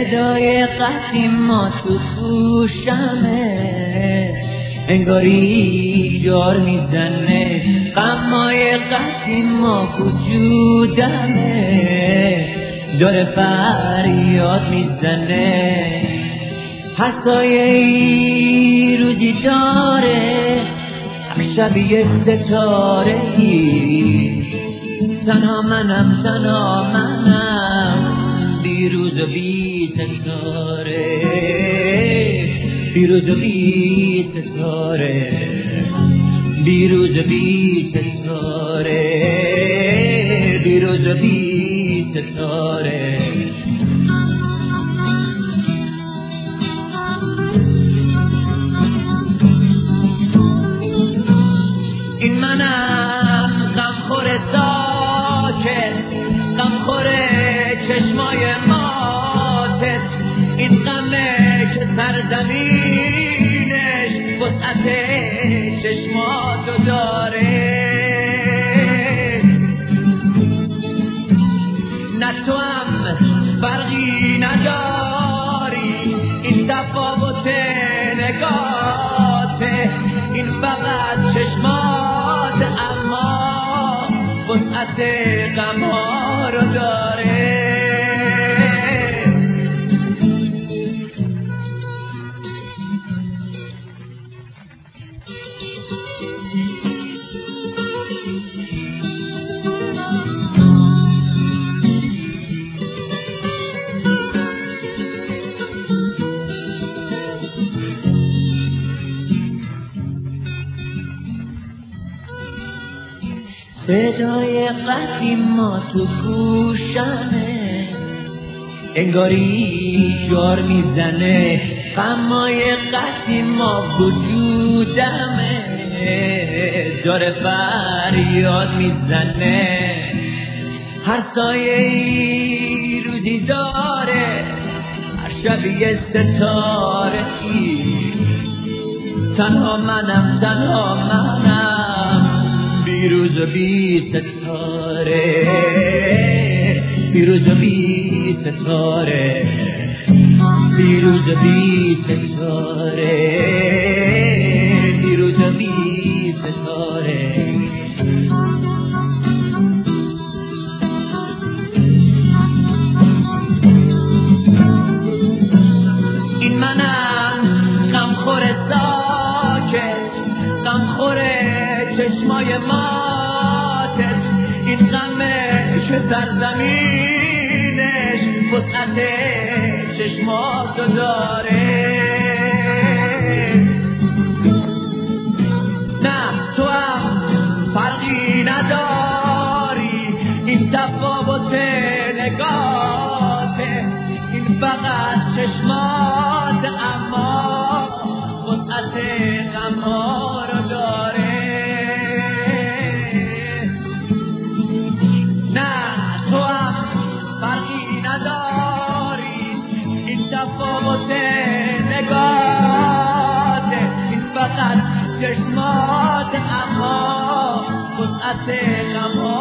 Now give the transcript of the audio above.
صدای قدیما تو گوشمه، انگاری جار میزنه غمای قدیما وجودمه، داره فریاد میزنه. هر سایه‌ای رو دیداره شبیه ستاره ای، تنها منم بیروز و بی ستاره، بیروز و بی ستاره، بیروز و بی ستاره، بیروز و بی ستاره. این منم غمخور ساکت، غمخور چشمای ماتت، این غمه که سرزمینش وسعت چشماتو داره. نه تو هم فرقی نداری، این تفاوت نگاته، این فقط چشمات اما وسعت غمها رو داره. صدای قدیما تو گوشمه، انگاری جار میزنه غمای قدیما وجودمه، داره فریاد میزنه. هر سایه‌ای روزی داره، هر شبیه ستاره ای، تنها منم بیروز و بی ستاره، بیروز و بی ستاره، بیروز و بی ستاره، بیروز و بی ستاره. این منم غمخور ساکت، غمخور چشمای ماتت، این غمه که سرزمینش وسعت چشماتو داره. نه تو هم فرقی نداری، این تفاوت نگاته، این فقط چشمات اما وسعت غمها رو داره. تفاوت نگاهت، این فقط چشمات اما وسعت غمها